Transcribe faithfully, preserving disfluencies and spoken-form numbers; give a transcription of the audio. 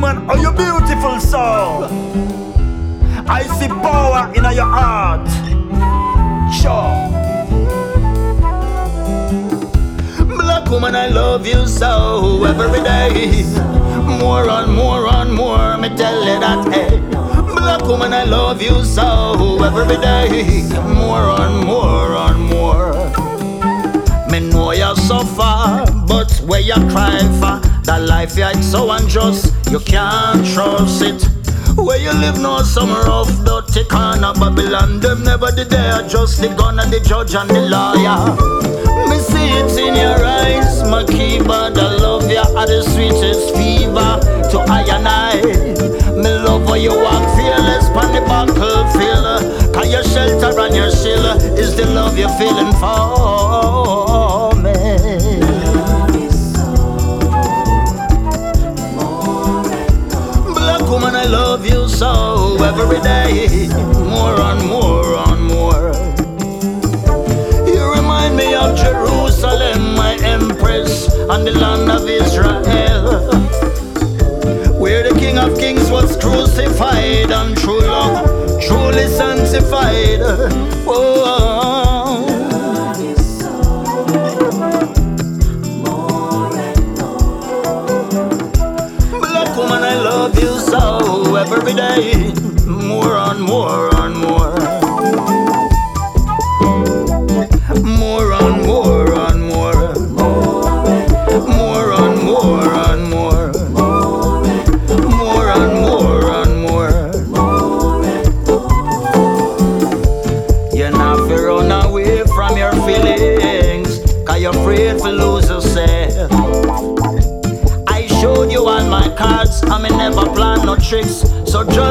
woman, oh you beautiful so. I see power in your heart. Sure. Black woman, I love you so every day. More and more and more, me tell you that, hey. Black woman, I love you so every day. More and more and more. Me know you suffer, but where you cry for, that life yeah, it's so unjust, you can't trust it. Where you live no some rough, dirty corner Babylon, them never did there, just the gun and the judge and the lawyer. Me see it in your eyes, my keyboard, I love you are the sweetest fever to I and I. Me love how you walk fearless on the battlefield, cause your shelter and your shield is the love you're feeling for me. Black woman, I love you so every day, more and more and more. You remind me of Jerusalem, my empress, and the land of Israel, where the King of Kings was crucified and true love truly sanctified. Oh, black woman, I love you so every day, more and more and more. More and more and more. More and more and more. More and more and more. You're not to run away from your feelings, cause you're afraid to lose yourself. I showed you all my cards, I may never plan no tricks, so just